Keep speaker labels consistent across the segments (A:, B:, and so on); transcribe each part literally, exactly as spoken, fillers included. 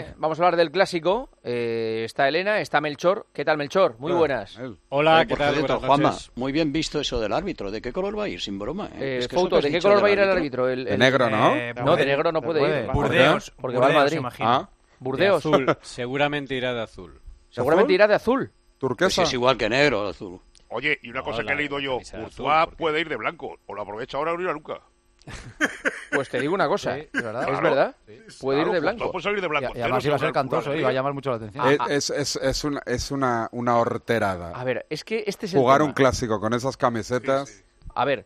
A: Vamos a hablar del clásico. Eh, está Elena, está Melchor. ¿Qué tal, Melchor? Muy buenas.
B: Hola, ¿qué tal? Cierto, Juanma, muy bien visto eso del árbitro. ¿De qué color va a ir? Sin broma. ¿eh?
A: Eh,
B: es que
A: Fouto, ¿de qué color va a ir el árbitro? El, el...
C: De negro, ¿no?
A: Eh, no, de negro no puede, puede ir.
D: Burdeos.
A: Porque
D: Burdeos,
A: va al Madrid.
D: imagino.
A: Ah, Burdeos.
E: De azul. Seguramente irá de azul.
A: Seguramente
C: ¿Azul?
A: irá de azul.
C: ¿Turquesa?
B: Pues es igual que negro, azul.
F: Oye, y una
E: No,
F: cosa
E: la-
F: que he leído yo,
E: camisa azul,
F: Courtois
E: porque-
F: puede ir de blanco, o lo aprovecha ahora o no irá nunca.
A: Pues te digo una cosa,
D: Sí,
A: ¿eh?
D: es verdad.
A: Es
F: Claro.
A: verdad. Puede ir
F: Claro,
A: de
F: Courtois
A: blanco.
F: puede salir de blanco.
D: Y, y además iba a ser cantoso, ¿eh? iba a llamar mucho la atención.
A: Ah,
C: Es, es, es una, es una, una horterada.
A: A ver, es que este es el
C: Jugar
A: tema.
C: un clásico con esas camisetas.
F: Sí, sí.
A: A ver,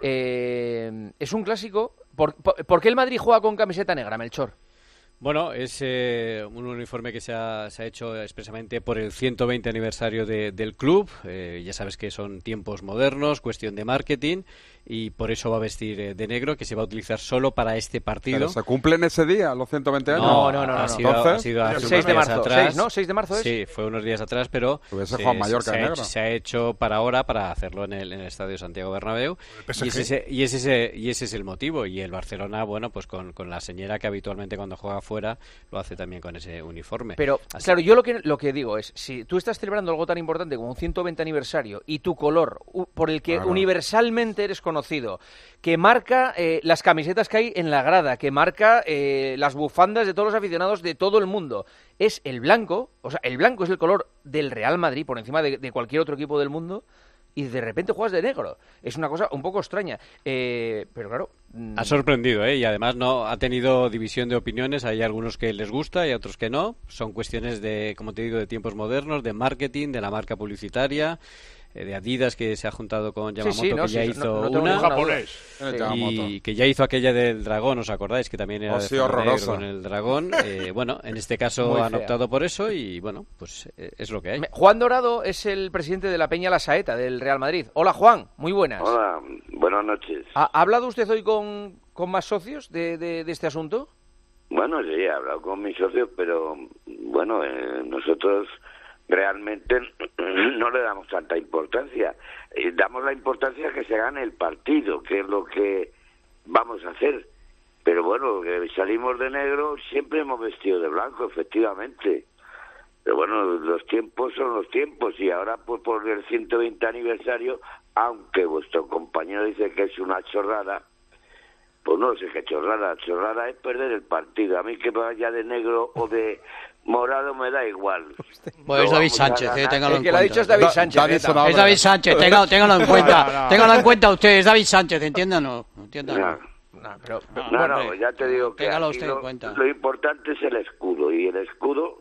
A: eh, es un clásico. ¿Por, por, por qué el Madrid juega con camiseta negra, Melchor?
E: Bueno, es eh, un uniforme que se ha, se ha hecho expresamente por el ciento veinte aniversario de- del club. Eh, ya sabes que son tiempos modernos, cuestión de marketing, y por eso va a vestir eh, de negro, que se va a utilizar solo para este partido.
C: ¿Pero se cumplen ese día, los ciento veinte años?
A: No, no, no,
E: ha
A: no.
E: sido,
C: Entonces,
E: ha sido hace
A: El
E: unos
A: seis de
E: días
A: marzo.
E: atrás.
A: seis, ¿no? seis de marzo es.
E: Sí, fue unos días atrás, pero
C: Hubiese
E: se,
C: Juan Mallorca
E: se, ha
C: negro.
E: hecho, se ha hecho para ahora, para hacerlo en el, en el Estadio Santiago Bernabéu.
F: P S G.
E: Y ese, es ese- y, ese, es ese- y ese es el motivo. Y el Barcelona, bueno, pues con, con la señora que habitualmente cuando juega fuera lo hace también con ese uniforme.
A: Pero,
E: Así-
A: claro, yo lo que, lo que digo es, si tú estás celebrando algo tan importante como un ciento veinte aniversario y tu color, u- por el que
C: Claro.
A: universalmente eres conocido, que marca eh, las camisetas que hay en la grada, que marca eh, las bufandas de todos los aficionados de todo el mundo, es el blanco, o sea, el blanco es el color del Real Madrid por encima de, de cualquier otro equipo del mundo, y de repente juegas de negro. Es una cosa un poco extraña. Eh, pero claro... mm,
E: Ha sorprendido, ¿eh? Y además no ha tenido división de opiniones. Hay algunos que les gusta y otros que no. Son cuestiones de, como te digo, de tiempos modernos, de marketing, de la marca publicitaria, eh, de Adidas, que se ha juntado con Yamamoto,
A: sí, no,
E: que
A: sí,
E: ya
A: sí,
E: hizo
A: no- no tengo
E: una.
A: ninguna duda.
F: Japonés.
C: Tiene
A: Sí.
C: Yamamoto.
E: Y que ya hizo aquella del dragón, ¿os acordáis? Que también era
C: Oh,
E: de
C: sí,
E: fondo negro
C: horrorosa.
E: con el dragón. Eh, bueno, en este caso
A: Muy
E: han
A: fea.
E: optado por eso y bueno, pues eh, es lo que hay.
A: Me- Juan Dorado es el presidente de la Peña La Saeta del Real Madrid. Hola, Juan, muy buenas.
G: Hola, buenas noches.
A: ¿Ha, ha hablado usted hoy con, con más socios de, de- de este asunto?
G: Bueno, sí, he hablado con mis socios, pero bueno, eh, nosotros realmente no le damos tanta importancia. Eh, damos la importancia que se gane el partido, que es lo que vamos a hacer. Pero bueno, que salimos de negro, siempre hemos vestido de blanco, efectivamente. Pero bueno, los tiempos son los tiempos y ahora pues por el ciento veinte aniversario, aunque vuestro compañero dice que es una chorrada, pues no sé qué chorrada, chorrada es perder el partido. A mí que vaya de negro o de morado me da igual.
B: Pues
G: Lo
B: es David
G: vamos a
B: Sánchez,
G: ganar.
B: eh, téngalo
A: El
B: en
A: que lo ha
B: cuenta.
A: dicho es David
C: Da-
A: Sánchez.
C: David
A: neta.
C: Sonado.
B: Es David Sánchez, téngalo, téngalo en cuenta.
D: no, no.
B: Téngalo en cuenta usted, es David Sánchez, entiéndanos. entiéndanos.
A: No, pero- pero-
G: No,
B: hombre,
G: no, ya te digo que
B: téngalo
G: aquí
B: usted en
G: lo,
B: cuenta.
G: lo importante es el escudo y el escudo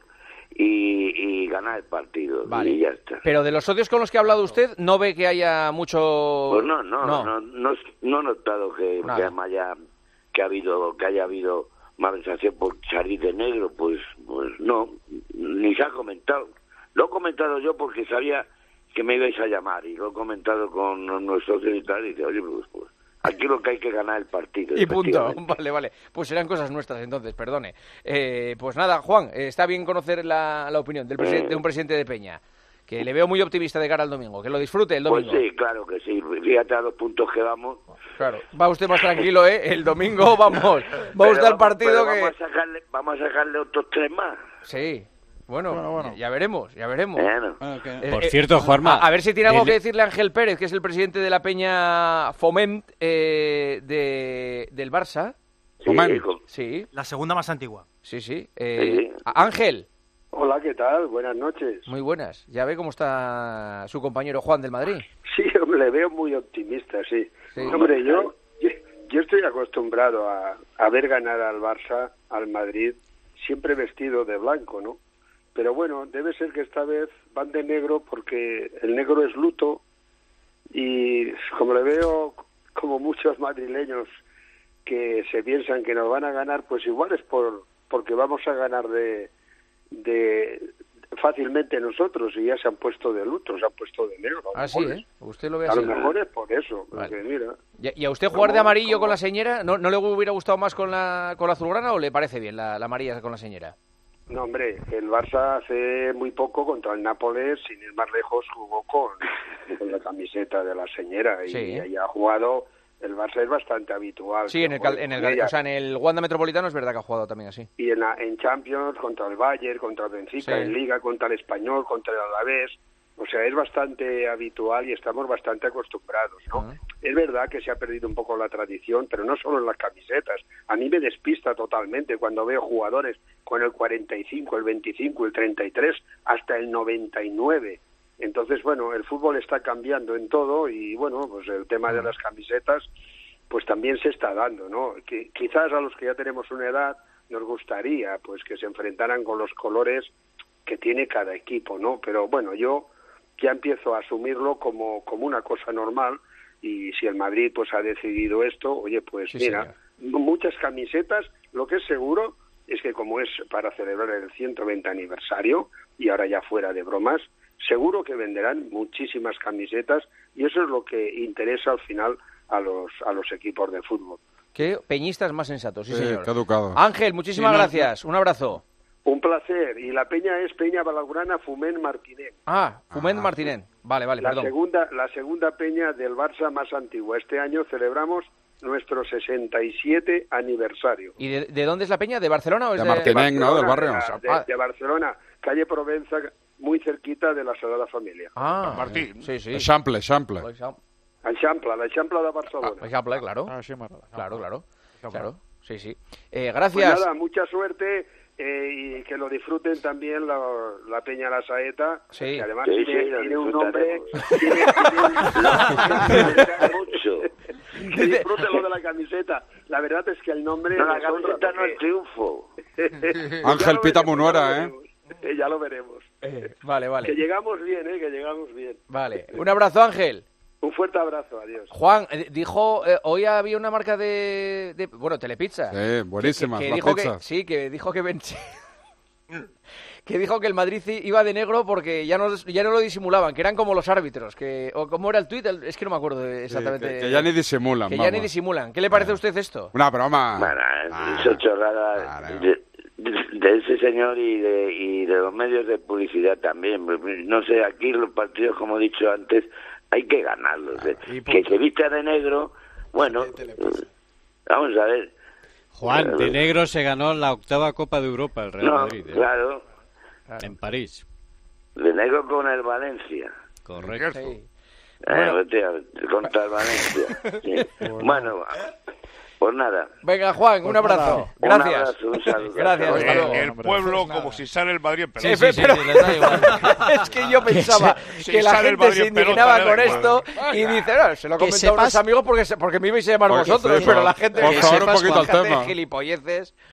G: y, y ganar el partido
A: Vale.
G: y ya está.
A: pero de los socios con los que ha hablado usted, ¿no ve que haya mucho...?
G: Pues no, no, no, no, no he notado que,
A: Nada.
G: que haya que ha habido que haya habido malversación por salir de negro, pues, pues no, ni se ha comentado. Lo he comentado yo porque sabía que me ibais a llamar y lo he comentado con nuestros socios y tal y dice, oye, pues, pues aquí lo que hay que ganar el partido.
A: Y punto.
G: efectivamente.
A: Vale, vale. Pues serán cosas nuestras entonces, perdone. Eh, pues nada, Juan, eh, está bien conocer la, la opinión del presi-
G: Eh.
A: de un presidente de Peña, que le veo muy optimista de cara al domingo. Que lo disfrute el
G: Pues
A: domingo.
G: sí, claro que sí. Fíjate a los puntos que vamos.
A: Claro. Va usted más tranquilo, ¿eh? El domingo, vamos. Va
G: Pero
A: usted al
G: vamos-
A: partido
G: pero
A: que...
G: Vamos a, sacarle, vamos a sacarle otros tres más.
A: Sí. Bueno,
D: Bueno, bueno.
A: Ya, ya veremos, ya veremos.
G: Bueno.
B: Bueno, que-
A: Eh,
E: Por
A: eh,
E: cierto, Juanma,
A: A, a ver si tiene algo
E: el-
A: que decirle Ángel Pérez, que es el presidente de la Peña Foment eh, de, del Barça.
G: Sí,
C: Tomán.
G: con-
A: Sí,
D: La segunda más antigua.
A: sí, sí. Eh,
G: Sí.
A: a- Ángel,
H: Hola, ¿qué tal? Buenas noches.
A: muy buenas. Ya ve cómo está su compañero Juan del Madrid.
H: Sí, hombre, le veo muy optimista, sí.
A: Sí.
H: Hombre, yo, yo, yo estoy acostumbrado a, a ver ganar al Barça, al Madrid, siempre vestido de blanco, ¿no? Pero bueno, debe ser que esta vez van de negro porque el negro es luto y como le veo como muchos madrileños que se piensan que nos van a ganar, pues igual es por porque vamos a ganar de, de fácilmente nosotros y ya se han puesto de luto, se han puesto de negro. A lo
A: Ah, sí,
H: mejor
A: ¿eh?
H: es-
A: Usted lo ve
H: A
A: así.
H: lo mejor es por eso,
A: Vale.
H: porque mira,
A: ¿Y, y a usted jugar de
H: ¿Cómo-
A: amarillo
H: cómo?
A: con la señera? ¿No, ¿No le hubiera gustado más con la, con la azulgrana o le parece bien la, la amarilla con la señera?
H: no hombre, el Barça hace muy poco contra el Nápoles, sin ir más lejos, jugó con, con la camiseta de la señora y,
A: Sí.
H: y ha jugado el Barça es bastante habitual.
A: Sí, en el, en el, o sea, en el Wanda Metropolitano es verdad que ha jugado también así.
H: Y en, la, en Champions, contra el Bayern, contra el Benfica, sí. En Liga, contra el Español, contra el Alavés. O sea, es bastante habitual y estamos bastante acostumbrados, ¿no? Uh-huh. Es verdad que se ha perdido un poco la tradición, pero no solo en las camisetas. A mí me despista totalmente cuando veo jugadores con el cuarenta y cinco, el veinticinco, el treinta y tres, hasta el noventa y nueve. Entonces, bueno, el fútbol está cambiando en todo y, bueno, pues el tema de las camisetas, pues también se está dando, ¿no? Que quizás a los que ya tenemos una edad nos gustaría, pues, que se enfrentaran con los colores que tiene cada equipo, ¿no? Pero, bueno, yo ya empiezo a asumirlo como, como una cosa normal y si el Madrid, pues, ha decidido esto, oye, pues, sí, mira, señor. Muchas camisetas, lo que es seguro es que como es para celebrar el ciento veinte aniversario y ahora ya fuera de bromas, seguro que venderán muchísimas camisetas y eso es lo que interesa al final a los a los equipos de fútbol.
A: Qué peñistas más sensatos, sí,
C: sí
A: señor.
C: Qué educado.
A: Ángel, muchísimas sí, gracias. No, no. Un abrazo.
H: Un placer. Y la peña es Peña Balagrana Foment Martinén.
A: Ah, Foment ah, Martinén. Vale, vale,
H: la
A: perdón.
H: Segunda, la segunda peña del Barça más antigua. Este año celebramos nuestro sesenta y siete aniversario.
A: ¿Y de, de dónde es la peña? ¿De Barcelona o es
C: de,
A: de
C: Martinén,
H: de
C: no? Del barrio.
H: De, de, de Barcelona, calle Provenza, muy cerquita de la Sagrada Familia.
A: Ah,
F: Martín.
A: Sí, sí.
C: Eixample, Eixample.
H: L'Eixample, l'Eixample de Barcelona.
A: Ah, Eixample, claro.
D: Ah, sí,
A: claro, claro. Claro, sí, sí. Eh, gracias.
H: Pues nada, mucha suerte eh, y que lo disfruten también la, la Peña La Saeta,
A: sí.
H: que además
G: sí,
H: tiene,
G: sí,
H: tiene un nombre...
G: Tiene, tiene mucho.
H: Que disfruten lo de la camiseta. La verdad es que el nombre...
G: No, la camiseta no es triunfo.
C: Ángel Pita Munuera, ¿eh?
H: Eh, ya lo veremos.
A: Eh, vale, vale.
H: Que llegamos bien, ¿eh? Que llegamos bien.
A: Vale. Un abrazo, Ángel.
H: Un fuerte abrazo, adiós.
A: Juan, eh, dijo, eh, hoy había una marca de, de bueno, Telepizza.
C: Sí, buenísimas
A: que, que
C: las
A: dijo
C: pizzas.
A: Que, sí, que dijo que ven... que dijo que el Madrid iba de negro porque ya no ya no lo disimulaban, que eran como los árbitros, que o cómo era el tuit, es que no me acuerdo exactamente.
C: Sí, que, que ya ni disimulan.
A: Que
C: vamos.
A: ya ni disimulan. ¿Qué le parece a usted esto?
C: Una broma.
G: Bueno,
C: ah,
G: eso chorrada
C: ah, no.
G: de, de, de ese señor y de, y de los medios de publicidad también. No sé, aquí los partidos, como he dicho antes, hay que ganarlos. Ah, eh. Que se vista de negro, bueno, vamos a ver.
E: Juan, de negro se ganó la octava Copa de Europa el Real
G: no,
E: Madrid. ¿eh?
G: Claro.
E: En París.
G: De negro con el Valencia.
E: Correcto.
A: Sí.
G: Eh, bueno. tío, contra el Valencia. Sí. Bueno, pues nada.
A: Venga, Juan, un abrazo.
G: Un
A: Gracias.
G: abrazo, un saludo.
A: Gracias.
F: El,
A: Hasta luego.
F: el pueblo, como si sale el Madrid en pelota.
A: Sí, sí, sí, pero... sí, les da igual. Es que yo pensaba
F: si
A: que la gente se indignaba
F: pelota,
A: con esto y dice, no, se lo he comentado a unos amigos porque, porque me ibais a llamar
C: Oye,
A: vosotros,
C: sí,
A: pero
C: no.
A: la gente
C: Por favor, un poquito
A: la
C: al
A: gente
C: tema.
A: de gilipolleces.